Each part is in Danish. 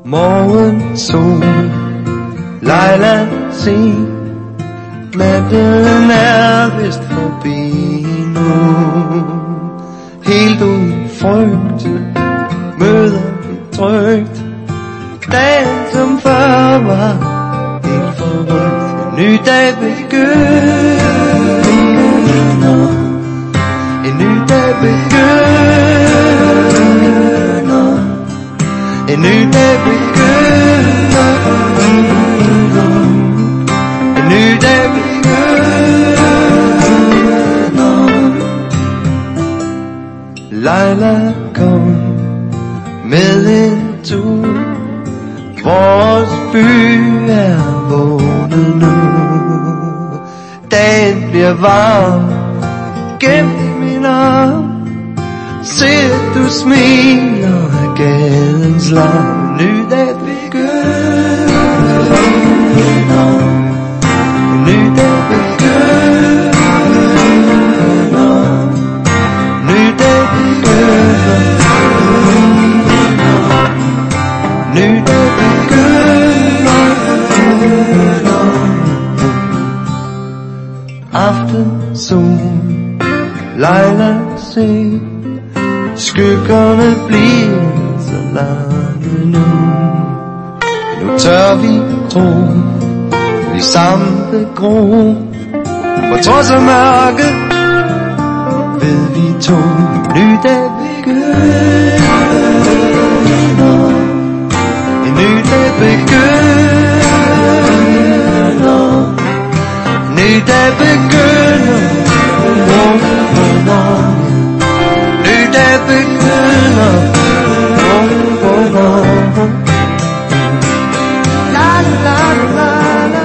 morgensol. Leila, se, natten er vist forbi nu. Helt uden frygt møder vi trygt dagen som før var helt forrygt. En ny dag begynder, en ny dag begynder, en ny dag begynder, en ny dag begynder. Leila, kom med en tur, vores by er vågnet nu. Dagen bliver varm, gem i min arm. Se at du smiler af gadens larm. Ny dag begynder, ny dag begynder, ny dag begynder, ny dag begynder. Aftensol, Leila, se, skyggerne bliver så lange nu. Nu tør vi tro, vi samle gro. For trods af mørket ved vi to, ny dag begynder, en ny dag begynder, en ny dag begynder, ny dag begynder. La la la la.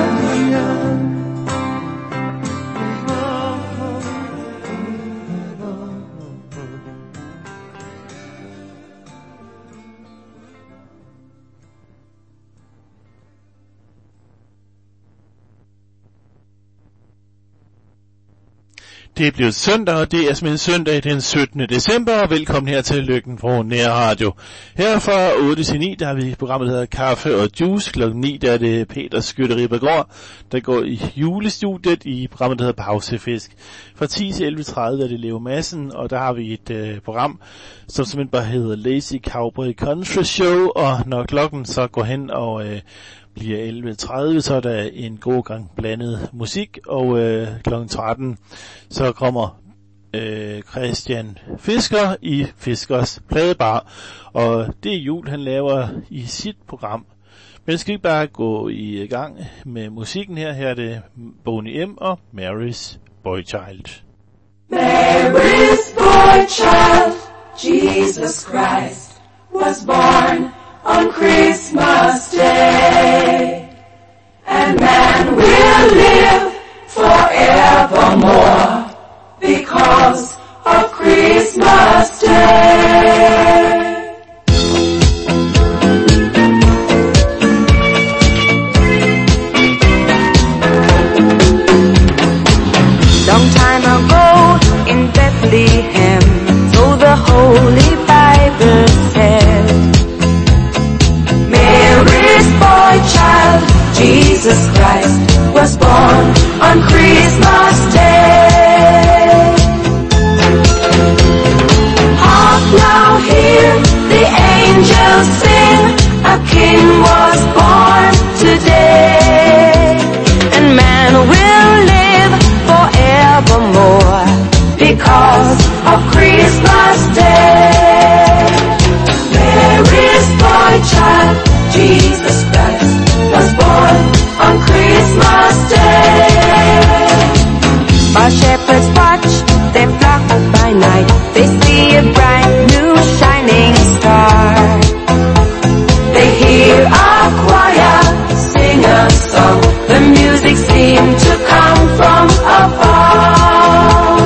Det er blevet søndag, og det er simpelthen søndag den 17. december, og velkommen her til Lykken på Nærradio. Her fra 8 til 9, der har vi programmet, der hedder Kaffe og Juice. Klokken 9, der er det Peter Skytte-Ribbergaard, der går i julestudiet i programmet, der hedder Pausefisk. Fra 10 til 11.30 er det Leo Madsen, og der har vi et program, som simpelthen bare hedder Lazy Cowboy Country Show, og når klokken så går hen og bliver 11.30, så er der en god gang blandet musik, og klokken 13, så kommer Christian Fisker i Fiskers Pladebar, og det er jul, han laver i sit program. Men skal vi bare gå i gang med musikken her. Her er det Boney M. og Mary's Boy Child. Mary's boy child, Jesus Christ, was born on Christmas Day, and man will live forevermore because of Christmas Day. Long time ago in Bethlehem, so the Holy Bible said, Mary's boy child, Jesus Christ, was born on Christmas Day. Hark now, hear the angels sing, a king was born today, and man will live forevermore because of Christmas Day. Mary's boy child, Jesus Christ, was born on Christmas Day. While shepherds watch their flock by night, they see a bright new shining star. They hear a choir sing a song, the music seemed to come from afar.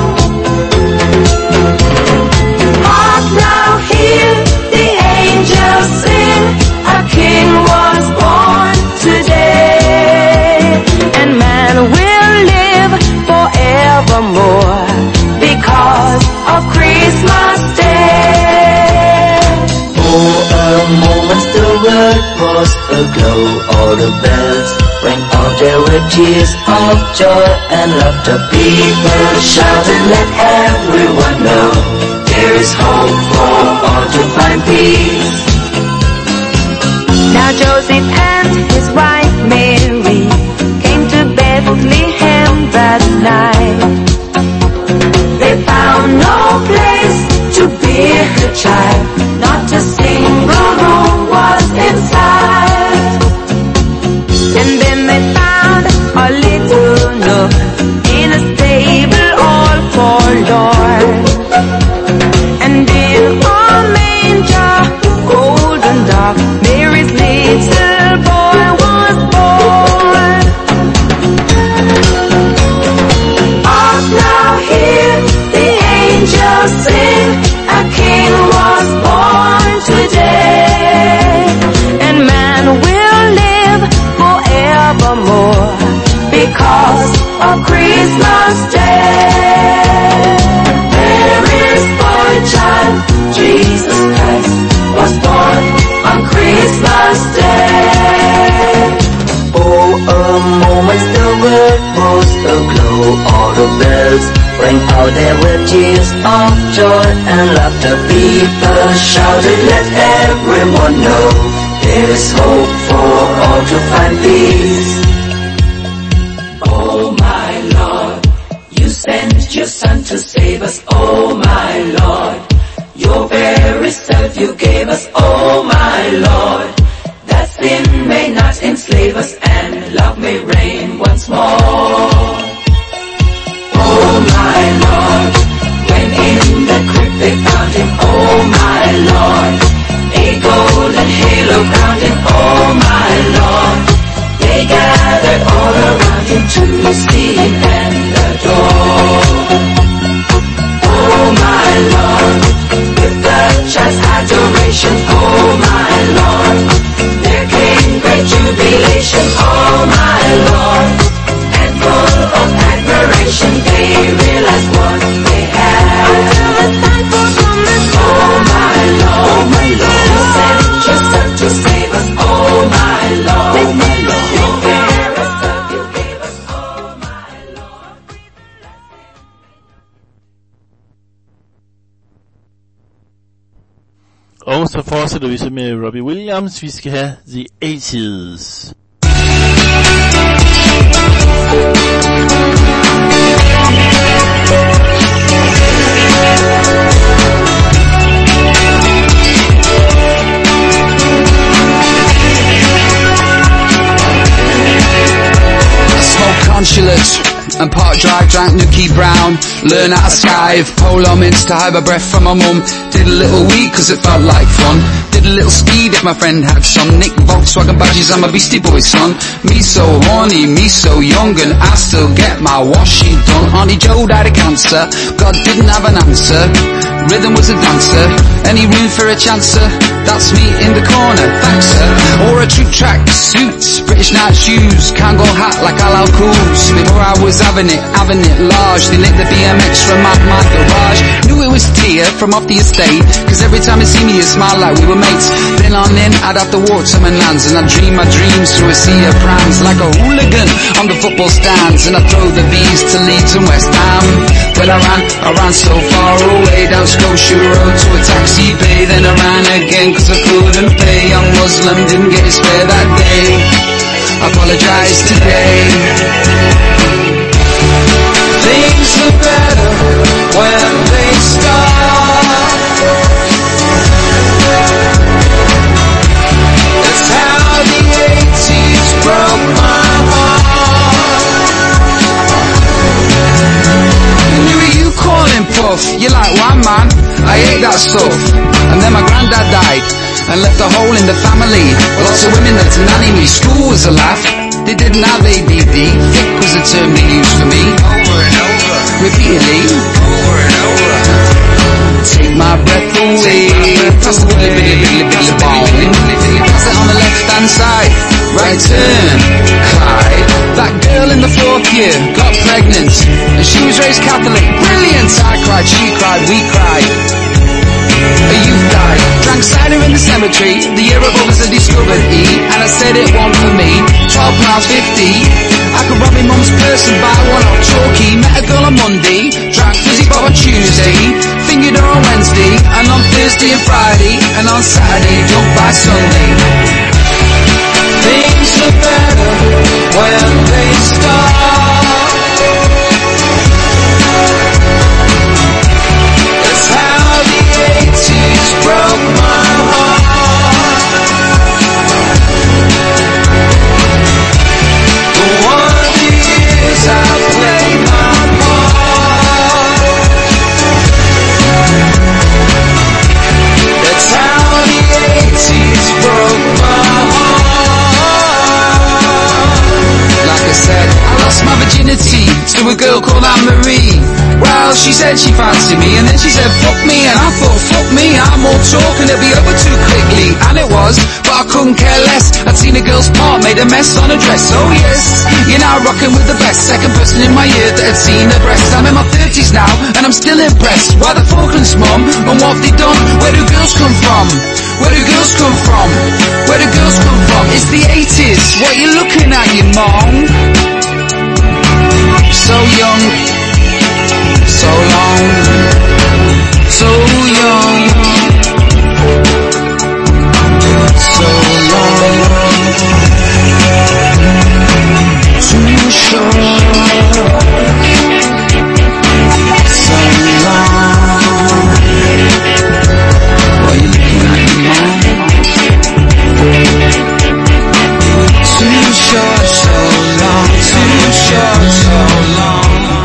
Hark now, hear the angels sing, a king was born today, and man will live forevermore because of Christmas Day. For a moment still world was aglow, all the bells rang out, there were tears of joy and laughter. People shouted, let everyone know, there is hope for all to find peace. Now Joseph and his wife Mary came to Bethlehem that night. They found no place to bear the child, not a single room was inside. And then they found a little nook in a stable all forlorn. And in a manger, golden dark, Mary's little boy was born. Hark now, hear the angels sing, a king was born today. And man will live forevermore Because of Christmas Day. Mary's boy child, Jesus Christ, was born on Christmas Day. Oh, a moment the world was aglow, all the bells rang out, there were tears of joy and laughter. People shouted, let everyone know, there is hope for all to find peace. Oh my Lord, you sent your Son to save us. Oh my Lord, your very self you gave us. Oh my Lord, that sin may not enslave us and love may reign once more. Oh my Lord, when in the crypt they found him. Oh my Lord, a golden halo crowned him. Oh my Lord, they gathered all around him to see and adore. Oh my Lord, with the child's adoration. Oh my Lord, there came great jubilation. Oh my Lord, and full of admiration they realized what they had. Oh my Lord, you sent your Son to save us. Oh my Lord, your very self you gave us. Oh my Lord. Og så fortsætter vi så med Robbie Williams. Vi skal have The 80's. Consulates and part dry, drank Nookie Brown, learn how to skive, polo mints to hide my breath from my mum, did a little weed cause it felt like fun, did a little speed if my friend had some, Nick Volkswagen badges, I'm a Beastie Boy son, me so horny, me so young and I still get my washing done. Auntie Joe died of cancer, God didn't have an answer, rhythm was a dancer, any room for a chancer, that's me in the corner, thanks sir. Or a true track suits, British night shoes, Kangol hat like Al Coos. Before I was having it large, they nicked the BMX from my garage. Knew it was Tia from off the estate, cause every time they see me it smiled like we were mates. Then on in I'd have to walk to my nan's, and I'd dream my dreams through a sea of prams, like a hooligan on the football stands, and I'd throw the V's to Leeds and West Ham. Well I ran so far away, down Scotia Road to a taxi pay, then I ran again cause I couldn't pay. Young Muslim didn't get his fare that day, apologize today. Things are better when they start. That's how the 80's broke my heart. Who are you calling Puff? You're like one man, I hate that stuff. And then my granddad died and left a hole in the family. Lots of women that nanny me. School was a laugh, they didn't have ADD. Thick was a term they used for me. Over and over, repeatedly. Over and over. Take my breath away. Pass the billy bong. Pass it on the left hand side. Right turn, Clyde. That girl in the fourth year got pregnant, and she was raised Catholic. Brilliant. I cried, she cried, we cried. A youth died, drank alongside her in the cemetery. The year of others had discovered E, and I said it won't for me. £12.50. I could rob my mum's purse and buy one off Chalky. Met a girl on Monday, drank fizzy pop on Tuesday, fingered her on Wednesday, and on Thursday and Friday, and on Saturday, drunk by Sunday. Things look better when they start. That's how the 80s broke my heart. The wonder years I played my part. That's how the 80s broke my heart. Like I said, I lost my virginity to a girl called Anne-Marie. Well, she said she fancied me, and then she said fuck me, and I thought fuck me, I'm all talk and it'll be over too quickly. And it was, but I couldn't care less. I'd seen a girl's part, made a mess on a dress. Oh yes, you're now rocking with the best. Second person in my ear that had seen her breasts. I'm in my 30s now, and I'm still impressed. Why the Falklands, mum? And what have they done? Where do girls come from? Where do girls come from? Where do girls come from? It's the 80s, what you looking at, you mom? So young, so long, so young, so long, too short, so long. What are you looking at, you mom? Too short, so long, too short, so long.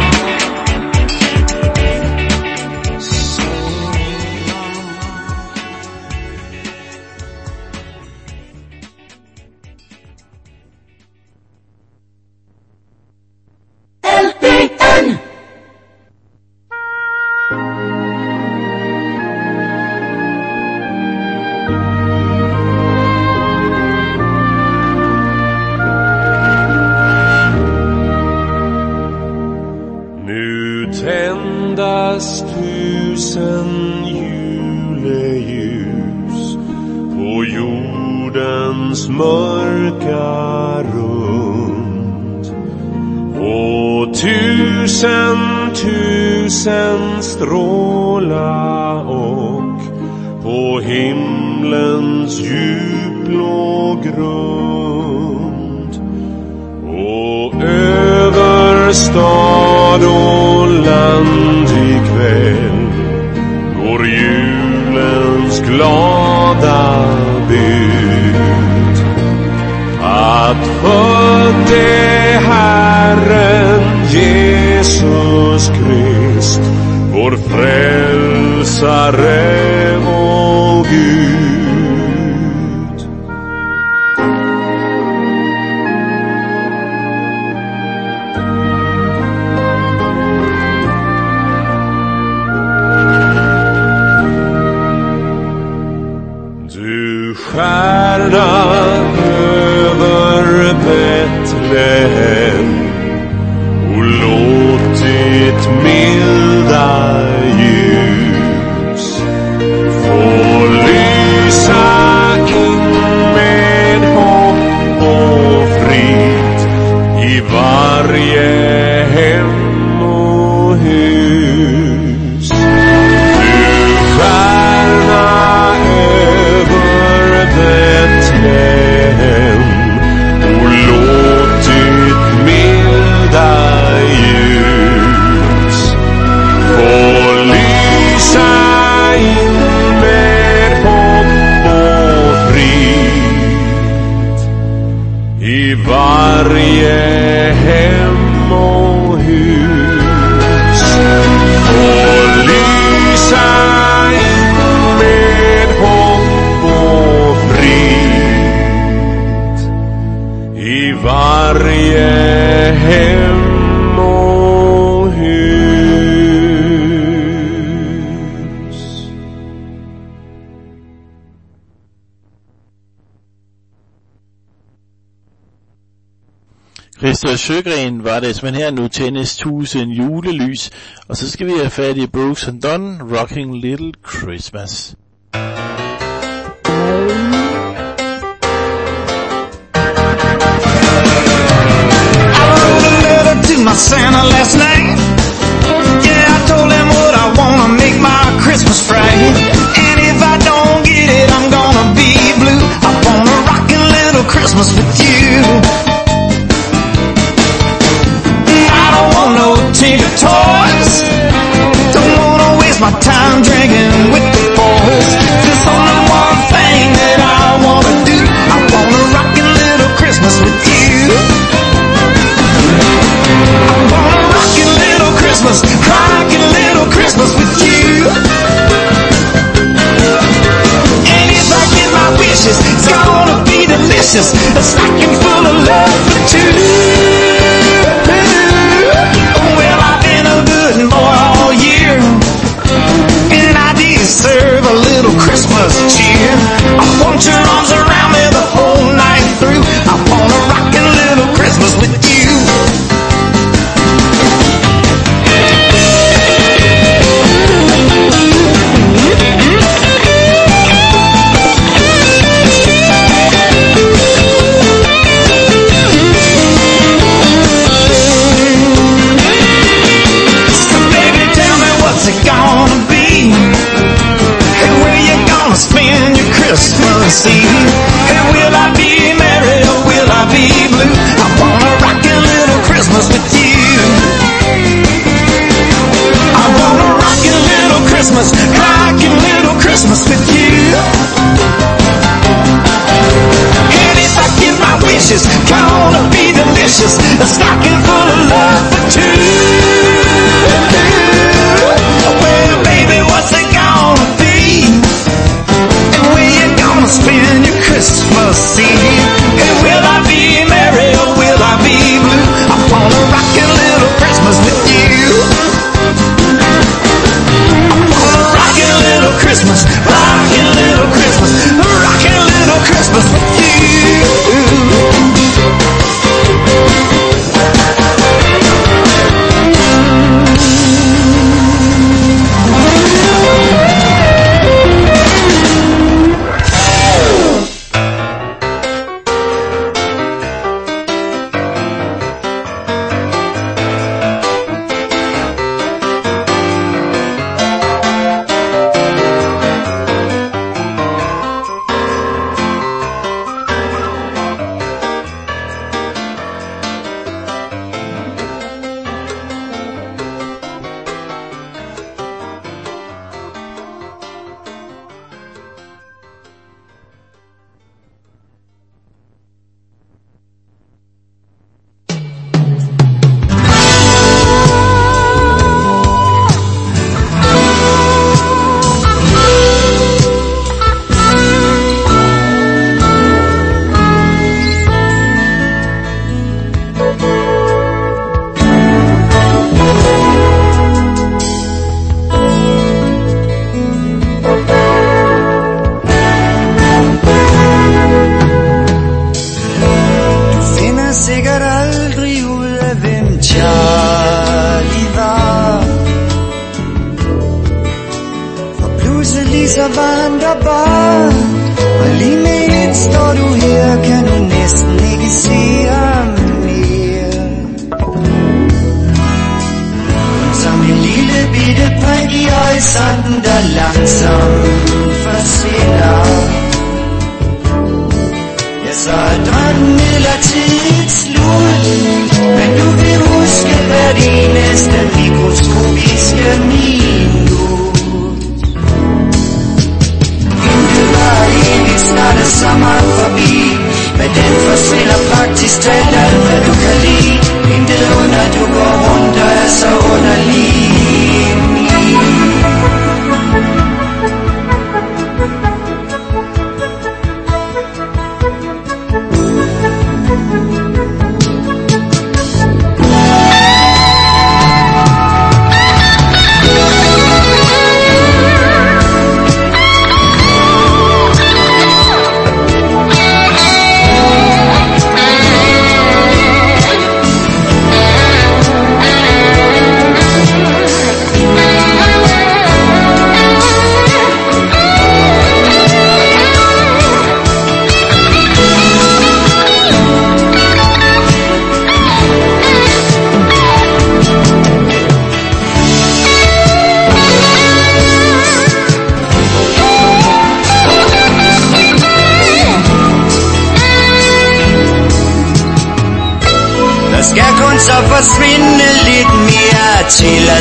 Tusen stråla och på himlens djupblå grund och över stad och land ikväll går julens glada bud att född är Herren Jesus Krist, vår frälsare och Gud. Du stjärna över Betlehem, låt ditt milda ljus få lysa in med hopp och frid i varje hem och hus. Du stjärna över Betlehem, och låt ditt milda ljus få lysa in med hopp och frid i varje hem och hus. Få lysa in med hopp och frid i varje hem och hus. Christer Sjögren var det, men her nu tændes 1000 julelys, og så skal vi have fat i Brooks and Dunn, Rocking Little Christmas. My Santa last night. Yeah, I told him what I wanna make my Christmas right. And if I don't get it, I'm gonna be blue. I want a rockin' little Christmas with you. I don't want no tinker toys. Don't wanna waste my time drinking with the boys. There's only one thing that I wanna do. I want a rockin' little Christmas with you. Christmas, rockin' little Christmas with you. And if I get my wishes, it's gonna be delicious. A stocking full of love for two. Well, I've been a good boy all year, and I deserve a little Christmas cheer. I want your arms around me the whole night through. I want a rockin' little Christmas with you. Christmas Eve. Hey, will I be merry or will I be blue? I want a rockin' little Christmas with you. I want a rockin' little Christmas, rockin' little Christmas with you. And if I get my wishes, gonna be delicious. A stocking full of love for two. Well, baby, what's it gonna be? Spend your Christmas Eve. Hey, will I be merry or will I be blue? I want a rockin' little Christmas with you. I want a rockin' little Christmas, rockin' little Christmas, rockin' little Christmas with you.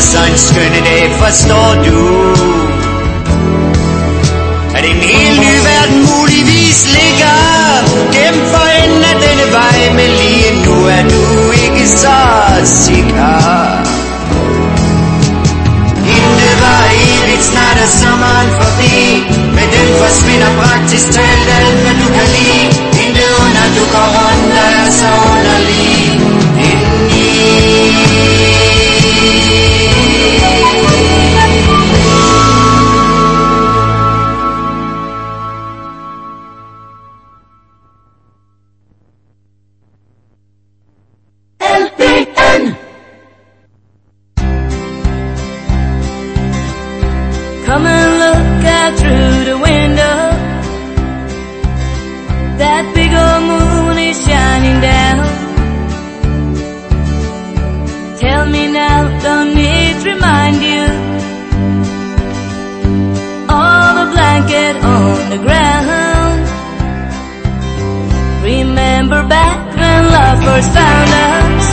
så en skønne dag, forstår du, at en helt ny verden muligvis ligger gennem for enden af denne vej, men lige nu er du ikke så sikker. Intet var evigt, snart er sommeren forbi, men den forsvinder praktisk talt alt, hvad du kan lide. Intet under du går rundt, der er så underlig indeni. Come and look out through the window. That big old moon is shining down. Tell me now, don't need to remind you. All the blanket on the ground. Remember back when love first found us.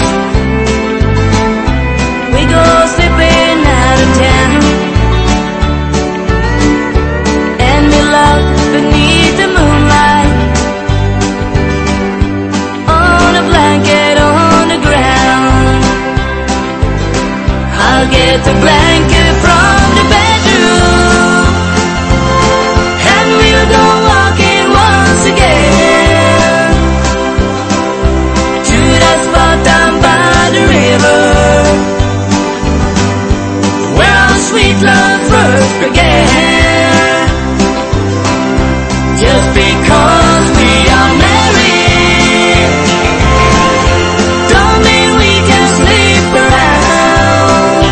We go slipping out of town. Beneath the moonlight, on a blanket on the ground. I'll get the blanket from the bedroom, and we'll go walking once again to that spot down by the river, where our sweet love first began. Just because we are married don't mean we can sleep around.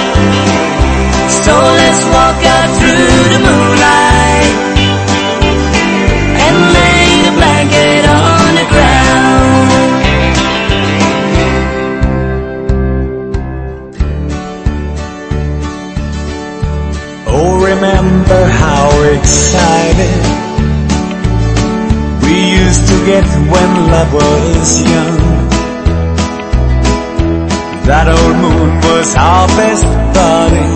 So let's walk out through the moonlight and lay the blanket on the ground. Oh, remember how excited we used to get when love was young. That old moon was our best buddy.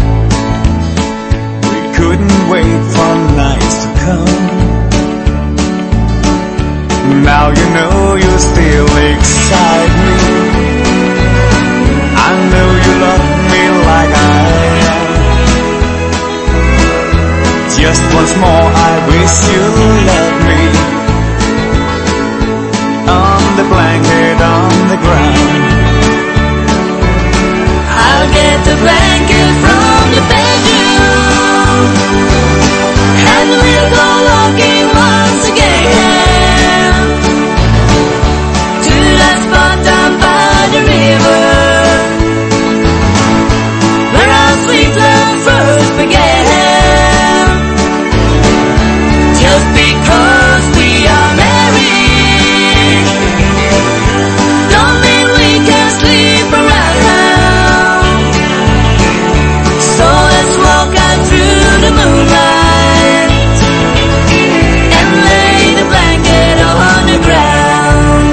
We couldn't wait for nights to come. Now you know you still excite me. I know you love me like I am. Just once more I wish you loved me. On the blanket on the ground, I'll get the blanket from the bedroom, and we'll go walking once again to that spot down by the river, where our sweet love first began. Just because we are married don't mean we can sleep around. So let's walk out through the moonlight and lay the blanket on the ground.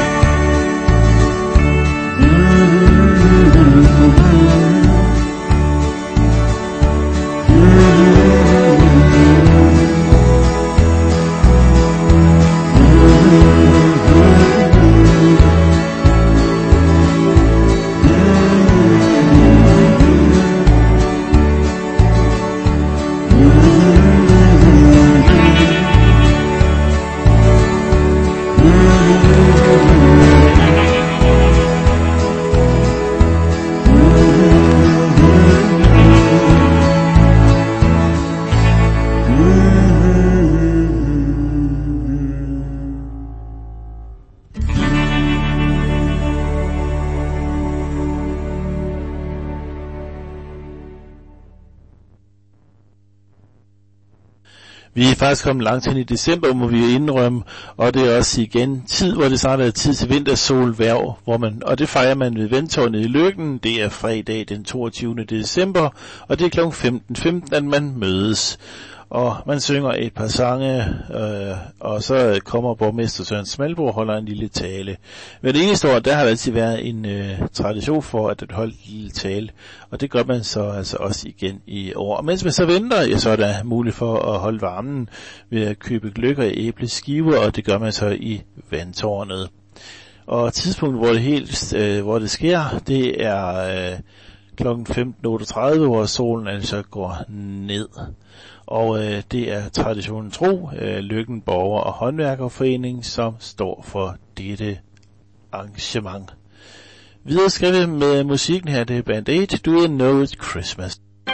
Vi er faktisk kommet langt hen i december, må vi indrømme, og det er også igen tid, hvor det snart er tid til vintersolværv, og det fejrer man ved Vandtårnet i Løkken. Det er fredag den 22. december, og det er kl. 15.15, at man mødes. Og man synger et par sange, og så kommer borgmester Søren Smalbro og holder en lille tale. Ved det eneste år, der har altid været en tradition for, at det holdt en lille tale, og det gør man så altså også igen i år. Og mens man så venter, ja, så er der mulighed for at holde varmen ved at købe gløgger i æbleskiver, og det gør man så i vandtårnet. Og tidspunktet, hvor det sker, det er kl. 15.38, hvor solen altså går ned. Og det er traditionen tro, Løkken Borger- og Håndværkerforening, som står for dette arrangement. Videre skal vi med musikken her, det er Band 8, Do You Know It's Christmas.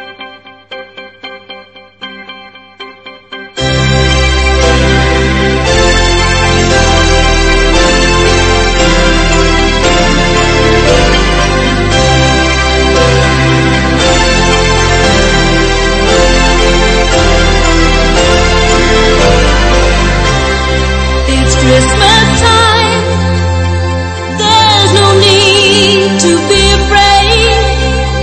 Christmas time, there's no need to be afraid.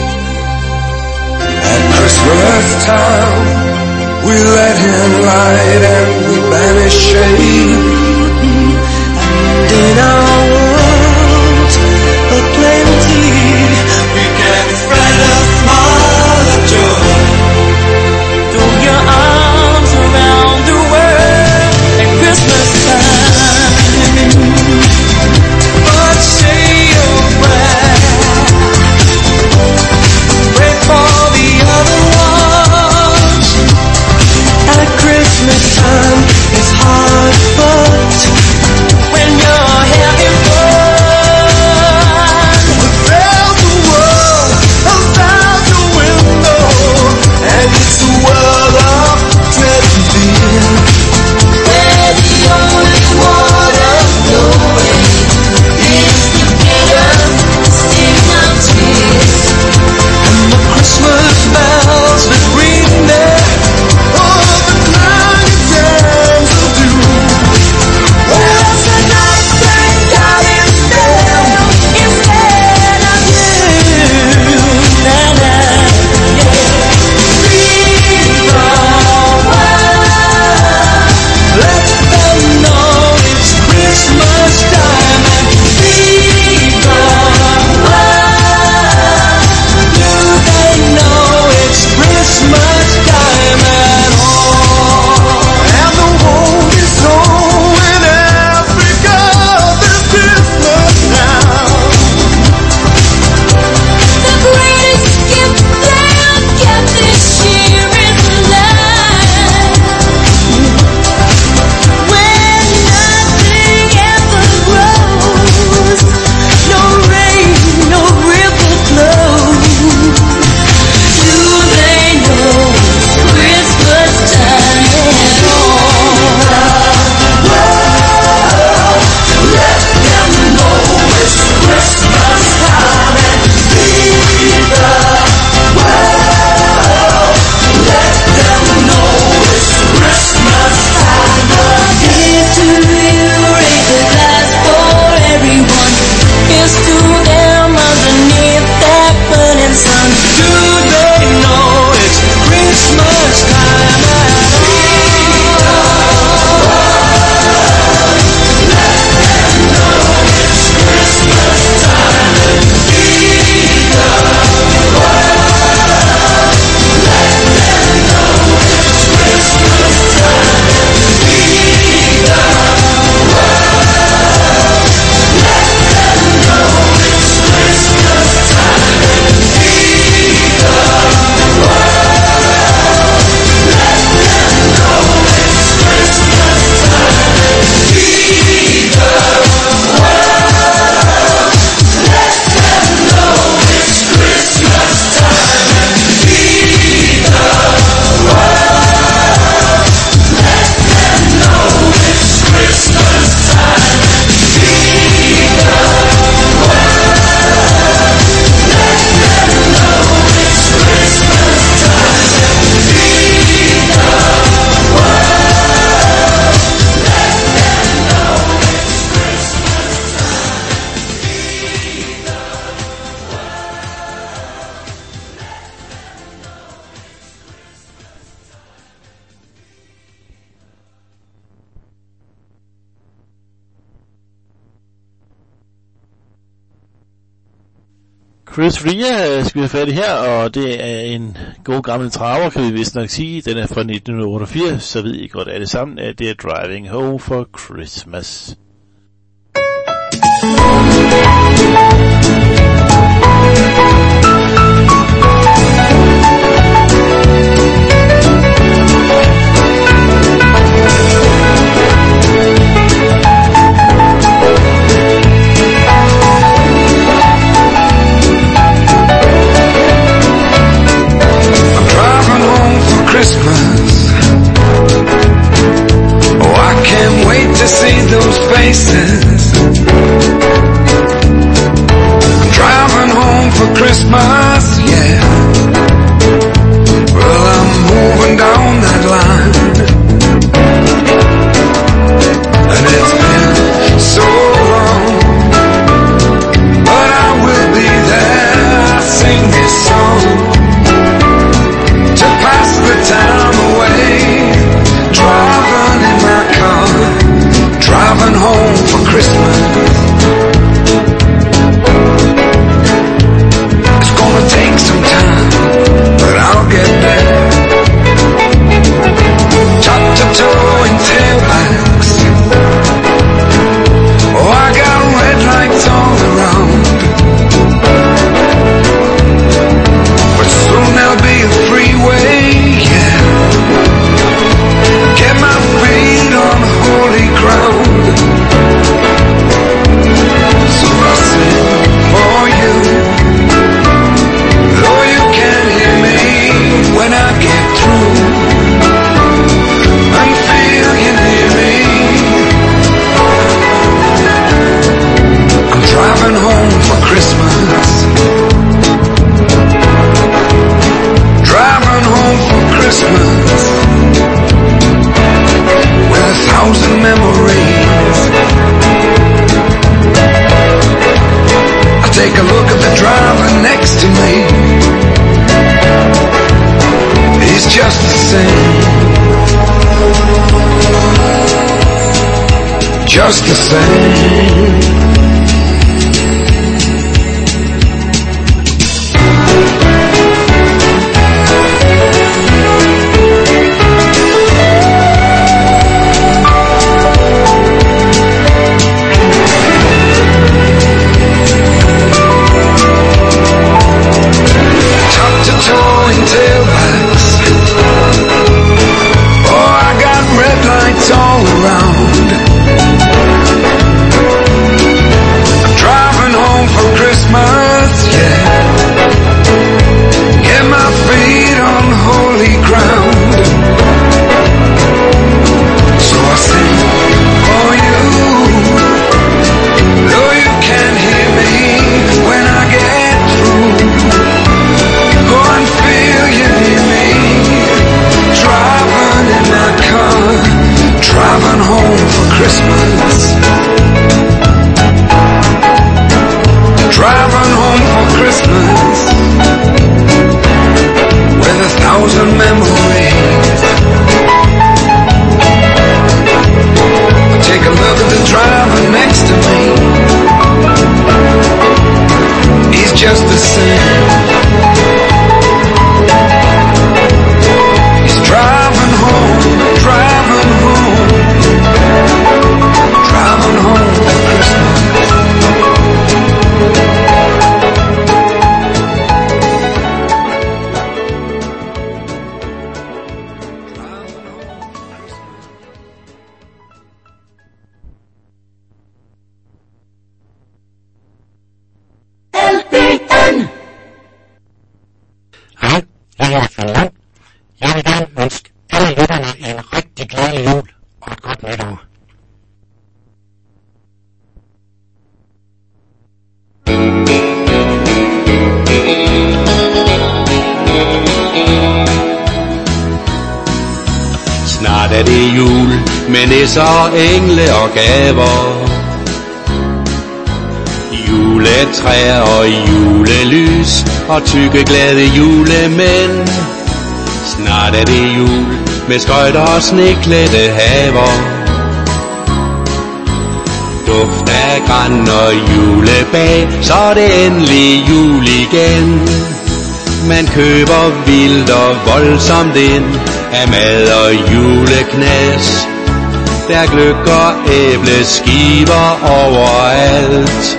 At Christmas time, we let Him light and we banish shade. And in our world of plenty, we can spread a smile of joy. throw your arms around the world at Christmas time. But say your prayer, pray for the other ones. At Christmas time, it's hard for Chris Rea skal vi have fat i her, og det er en god gammel traver, kan vi vist nok sige. Den er fra 1988, så ved I godt alle sammen, at det er Driving Home for Christmas. Christmas. Oh, I can't wait to see those faces. I'm driving home for Christmas, yeah. Well, I'm moving down that line, and it's been so long, but I will be there. I sing this song to pass the time away, driving in my car, driving home for Christmas. It's gonna take some time, but I'll get there. Top to toe in tailbacks. Oh, I got red lights all around, but soon there'll be a freeway, yeah. Get my feet on holy ground. So I sing for you, though you can't hear me when I get through. I feel you near me. I'm driving home for Christmas. Driving home for Christmas with 1,000 memories. I take a look at the driver next to me. He's just the same, just the same. Tailbacks. Oh, I got red lights all around. I'm driving home for Christmas, yeah. Get my feet on holy ground. So I sing for you, though you can't hear me when I get through. Go and feel you near me, driving in my car, driving home for Christmas. Driving home for Christmas with 1,000 memories. Take a look at the driver next to me. He's just the same. Driving home, driving home, driving home for Christmas. LPN. Hej, jeg er fra Land. Jeg vil gerne ønske alle lytterne en rigtig glædelig jul og et godt nytår. Snart er det jul med nisser og engle og gaver. Juletræer og julelys og tykke glade julemænd. Snart er det jul med skøjter og sneklædte haver. Duft af gran og julebag, så er det endelig jul igen. Man køber vildt og voldsomt ind af mad og juleknas. Der gløgg og æbleskiver overalt.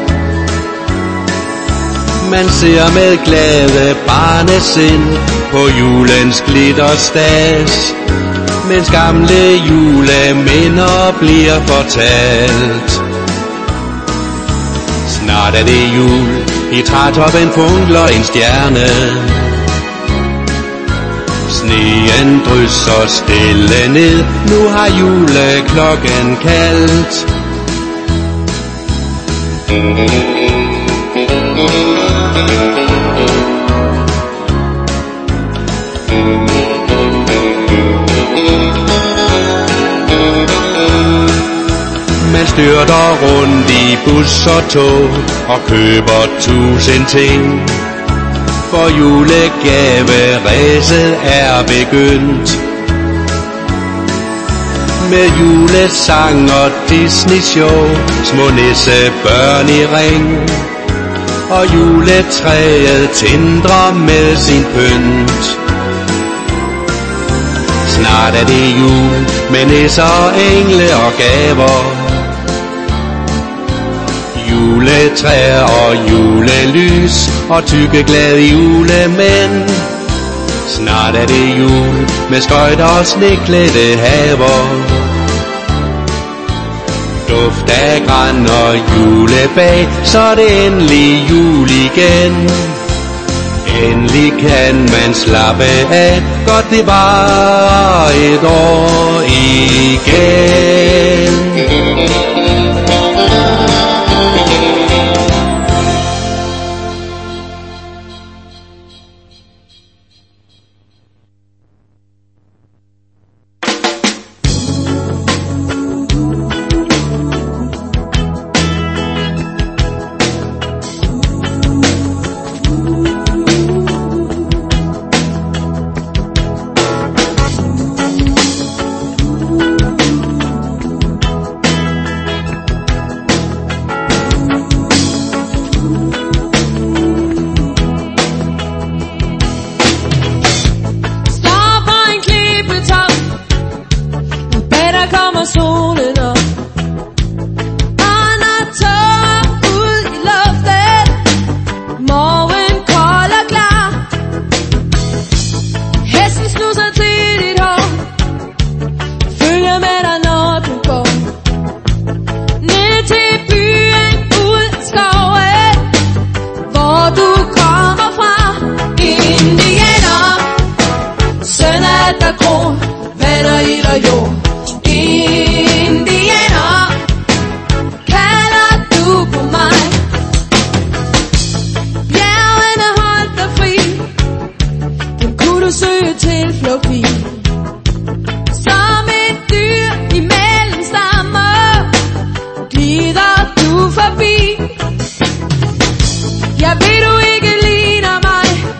Man ser med glade barnesind på julens glitterstas, mens gamle juleminder bliver fortalt. Snart er det jul, i trætoppen funkler en stjerne. Sneen drysser stille ned, nu har juleklokken kaldt. Man styrter rundt i bus og tog og køber 1000 ting, for julegaveræset er begyndt. Med julesang og Disney-show, små nissebørn i ring, og juletræet tindrer med sin pynt. Snart er det jul med nisser, engle og gaver, juletræer og julelys og tykke glade julemænd. Snart er det jul med skøjter og sneklædte haver, duft af gran og julebag, så er det endelig jul igen. Endelig kan man slappe af, godt det var et år igen.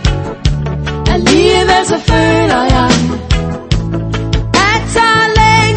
Alligevel så føler jeg, at så længe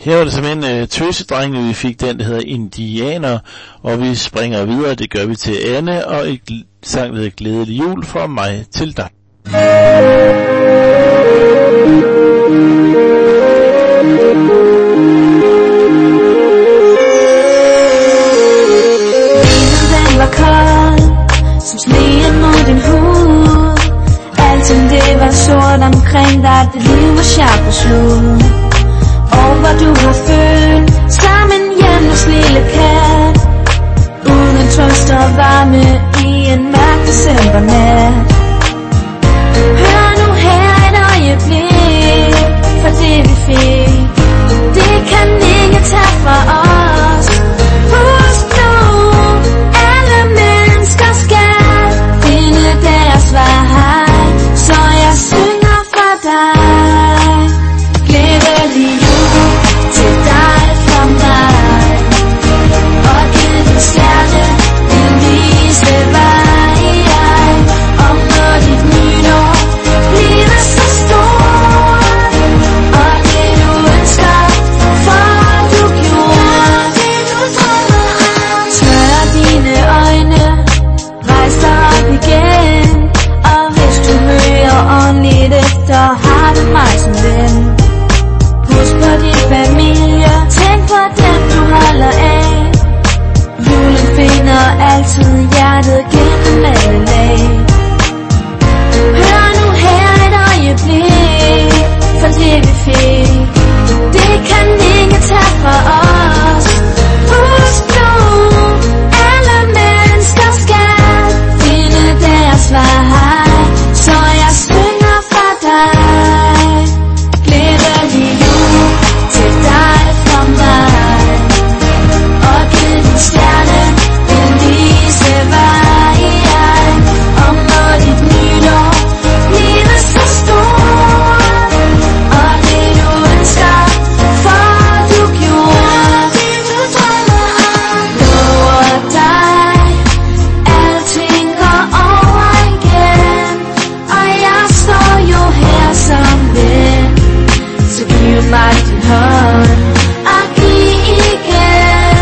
Her var det simpelthen tøsedrengene, vi fik den, der hedder Indianer, og vi springer videre, det gør vi til Anne, og et sang, der hedder Glædelig Jul fra mig til dig. Den var kold, som sneen mod din hud. Alting det var sort omkring dig, det liv var sharp og slut. Og hvor du har følt som en hjemløs lille kat, uden trøst og varme i en mørk decembernat. Hør nu her et øjeblik, for det vi fik, det kan ingen tage fra os. Husk nu, alle mennesker skal finde deres vej, så jeg synger for dig. Glædelig jul til dig fra mig, og giv din stjerne vil vise vej. Og når dit nytår bliver så stort, og det du ønsker, for du gjorde. Smør dine øjne, rejs dig op igen, og hvis du hører ordentligt efter, har du mig som ven. Husk på din familie, tænk på dem du holder af. Julen finder altid hjertet gennem alle lag. Hør nu her et øjeblik, for det vi fik, det kan ingen tage fra os. Husk nu, alle mennesker skal finde deres vej, så jeg synger for dig. Glædelig jul til dig fra mig, og giv din stjerne vil vise vej. Og når dit nytår bliver så stort, og det du ønsker, for du gjorde. Lover dig, alting går over igen, og jeg står jo her som ven. Så giv mig din hånd og giv igen.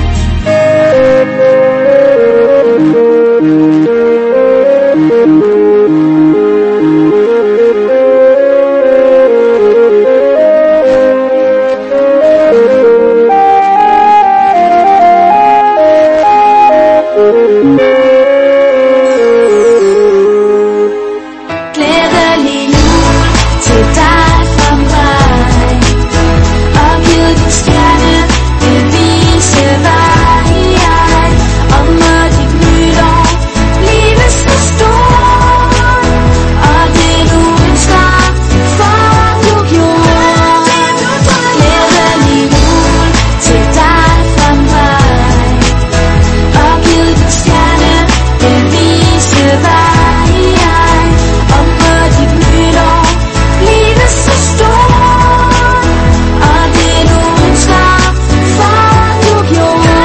Glædelig jul til dig fra mig, og giv din stjerne vil vise vej. Og må dit nytår blive så stort, og det du ønsker, for du gjorde. Glædelig jul til dig fra mig, og giv din stjerne vil vise vej. Og må dit nytår blive så stort, og det du ønsker, for du gjorde.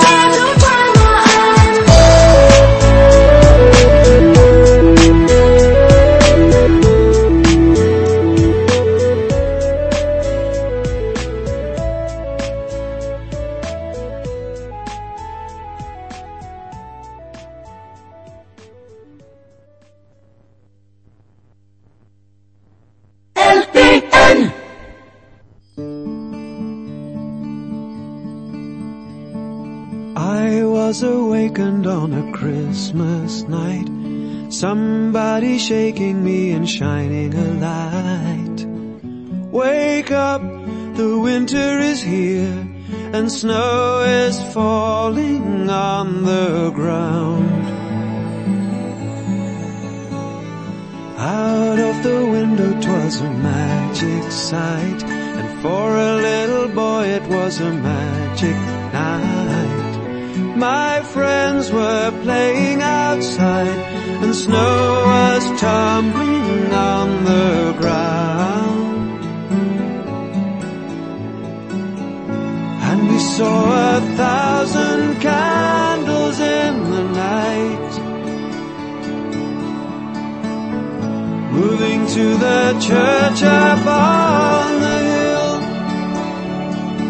LPN. I was awakened on a Christmas night, somebody shaking me and shining a light. Wake up, the winter is here, and snow is falling on the ground. Out of the window 'twas a magic sight, and for a little boy it was a magic night. My friends were playing outside, and snow was tumbling on the ground. And we saw 1,000 candles in the night, moving to the church up on the hill.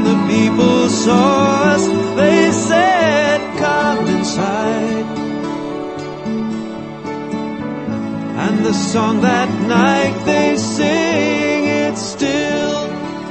When the people saw us, they said, come inside. And the song that night they sing it still.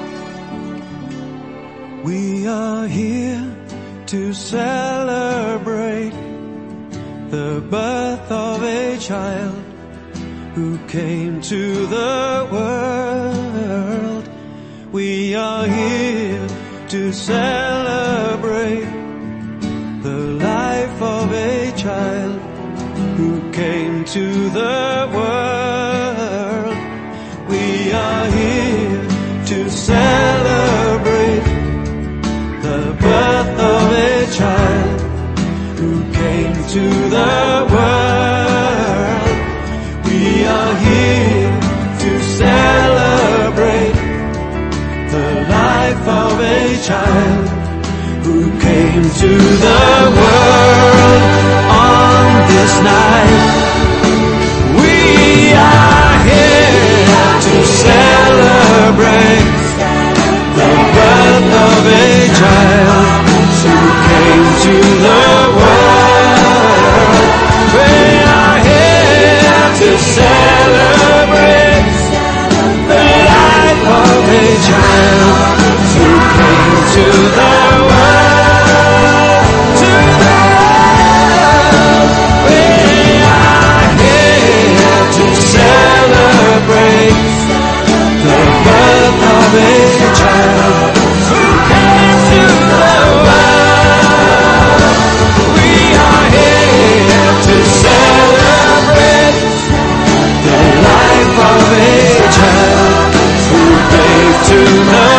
We are here to celebrate the birth of a child who came to the world. We are here to celebrate the life of a child who came to the world. We are here to celebrate the birth of a child who came to the world. We are here to celebrate the life of a child who came to the world on this night. We are here to celebrate the birth of a child who came to the world. We are here to celebrate the life of a child who came to the world. To the world. We are here to celebrate the birth of a child who came to the world. We are here to celebrate the life of a child who gave to the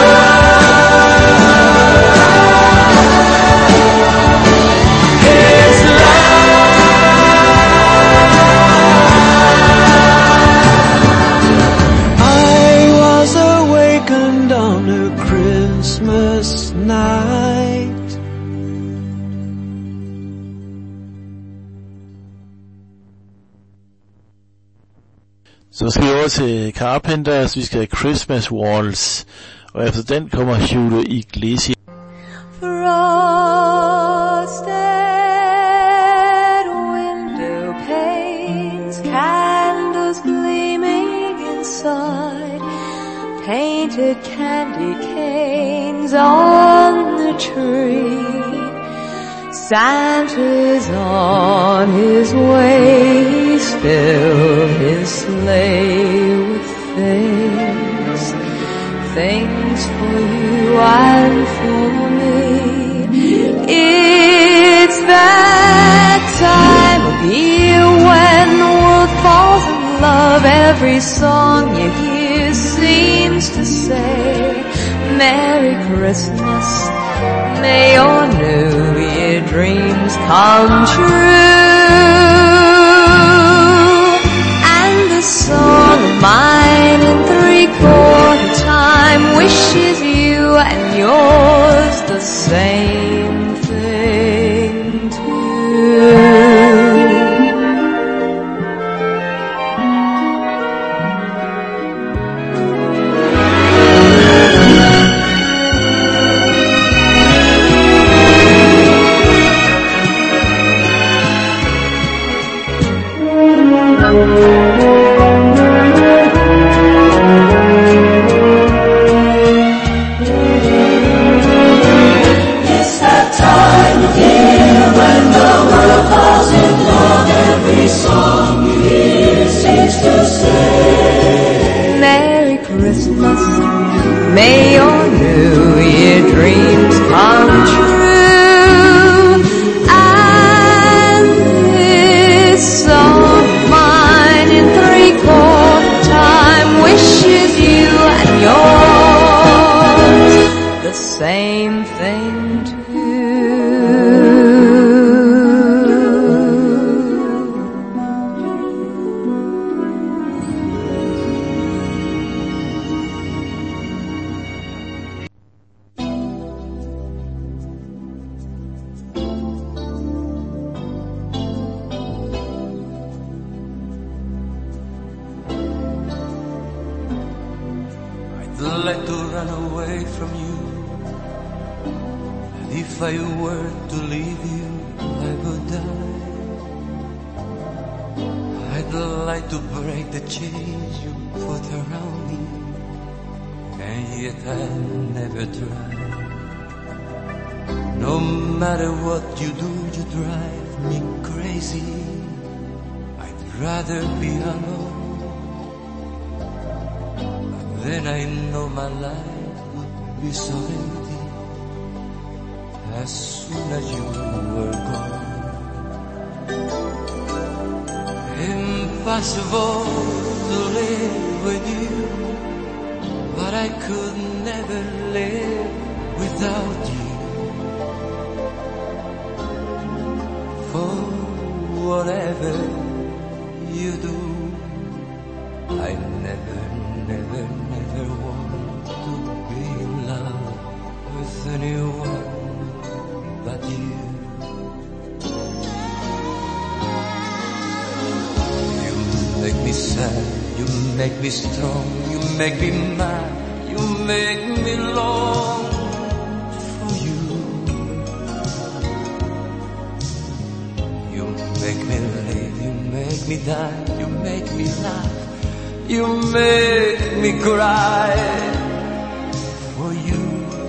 world His love. I was awakened on a Christmas night. Så skal vi over til Carpenters, vi skal have Christmas Waltz, og efter den kommer Julio Iglesias. Frosted window panes, candles gleaming inside, painted candy canes on the tree. Santa's on his way, he's filled his sleigh with things, things for you and for me. It's that time of year when the world falls in love. Every song you hear seems to say, Merry Christmas, may your New Year dreams come true. And the song of mine in 3/4 time wishes you and yours the same thing too. May your New Year dreams come true. And this song of mine in 3/4 time wishes you and yours the same thing too. Let go run away from you If I were to leave you, I would die. I'd like to break the chains you put around me, and yet I never try. No matter what you do, you drive me crazy. I'd rather be alone. But then I know my life would be so empty as soon as you were gone. Impossible to live with you, but I could never live without you. For whatever you do, I never, never, never want to be in love with anyone but you. You make me sad, you make me strong, you make me mad, you make me long for you. You make me live, you make me die, you make me laugh, you make me cry for you.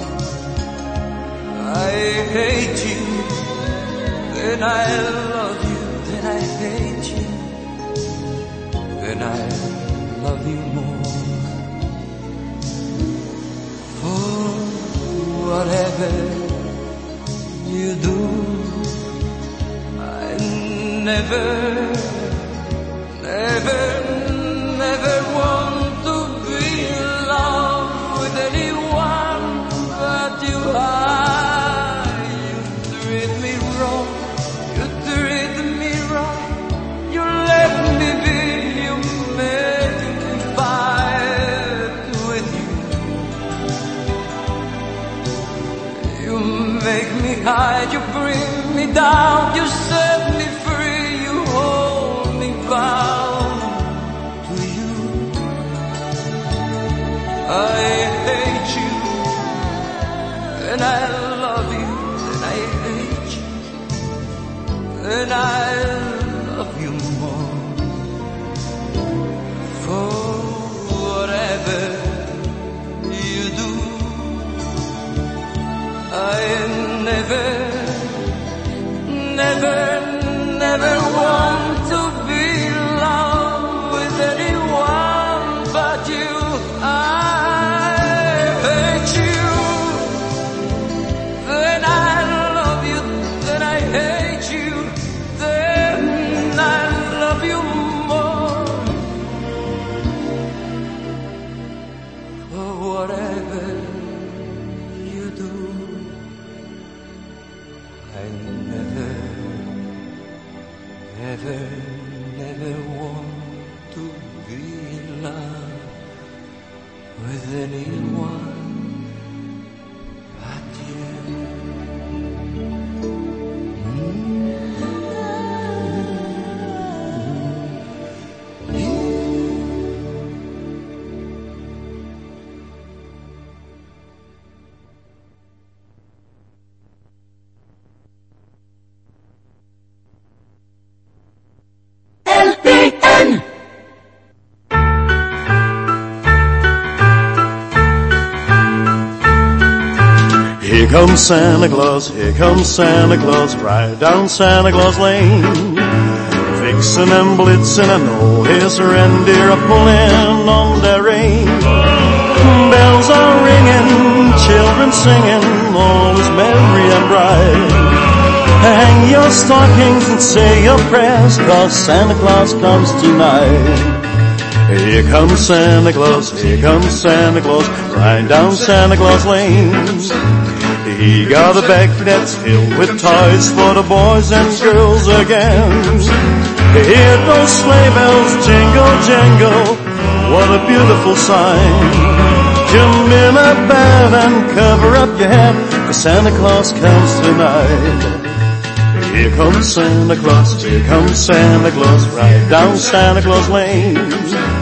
I hate you, then I love you, then I hate you, then I love you more. For whatever you do, I never, never, never want to be in love with anyone but you. You treat me wrong, you treat me wrong, you let me be, you make me fight with you. You make me high, you bring me down, you set me free, you hold me bound to you. I hate you, and I love you, and I hate you, and I love you more. For whatever you do, I never, never, never want to be in love with anyone but you. I hate you, then I love you, then I hate you, then I love you more. For whatever you do, I never, never, never want to be in love with anyone but you. Here comes Santa Claus, here comes Santa Claus, right down Santa Claus Lane. Vixen and Blitzen and all his reindeer are pulling on their rein. Bells are ringing, children singing, all is merry and bright. Hang your stockings and say your prayers, 'cause Santa Claus comes tonight. Here comes Santa Claus, here comes Santa Claus, right down Santa Claus Lane. He got a bag that's filled with toys for the boys and girls again. Hear those sleigh bells jingle, jingle, what a beautiful sign. Jump in a bed and cover up your head, 'cause Santa Claus comes tonight. Here comes Santa Claus, here comes Santa Claus, right down Santa Claus Lane.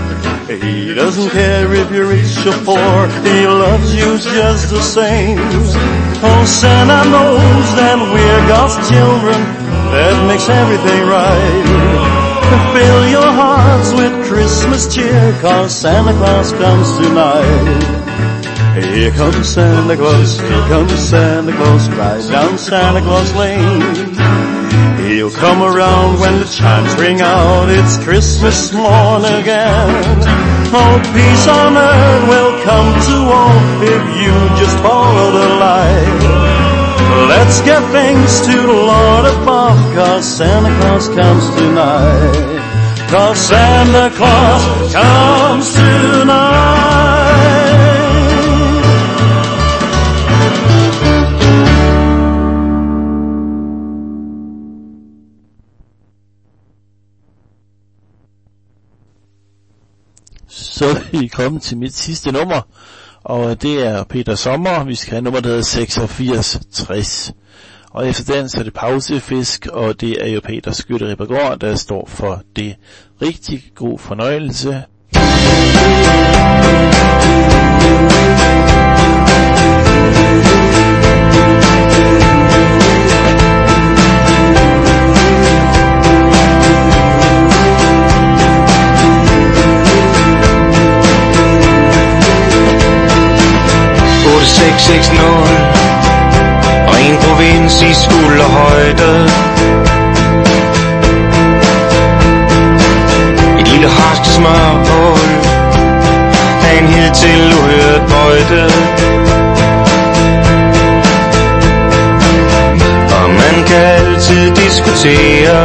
He doesn't care if you're rich or poor, he loves you just the same. Oh, Santa knows that we're God's children, that makes everything right. Fill your hearts with Christmas cheer, 'cause Santa Claus comes tonight. Here comes Santa Claus, here comes Santa Claus, right down Santa Claus Lane. He'll come around when the chimes ring out, it's Christmas morn again. Oh, peace on earth will come to all if you just follow the light. Let's give thanks to the Lord above, 'cause Santa Claus comes tonight. 'Cause Santa Claus comes tonight. Så er vi kommet til mit sidste nummer, og det er Peter Sommer. Vi skal have nummer, der hedder 8660. Og efter den så er det Pausefisk, og det er jo Peter Skytte Rippergaard, der står for det. Rigtig god fornøjelse. Og en provins i skulderhøjde. Et lille harsk smørhul af en hidtil uhørt bøjde. Og man kan altid diskutere,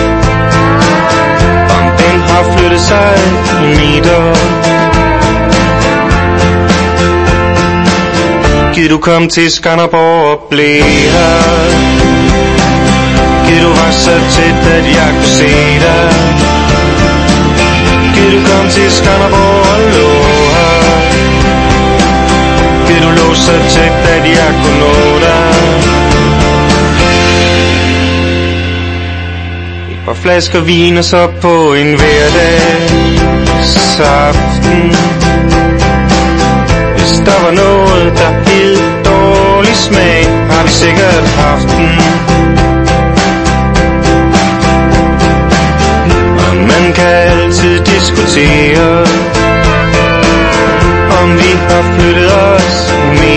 om den har flyttet sig i meter. Giv du kom til Skanderborg og blev her. Giv du var så tæt, at jeg kunne se dig. Giv du kom til Skanderborg og lå her. Giv du lå så tæt, at jeg kunne nå dig. Et par flasker vin og så på en hverdagsaften. Hvis der var noget, der hed dårlig smag, har vi sikkert haft den. Og man kan altid diskutere, om vi har flyttet os mere.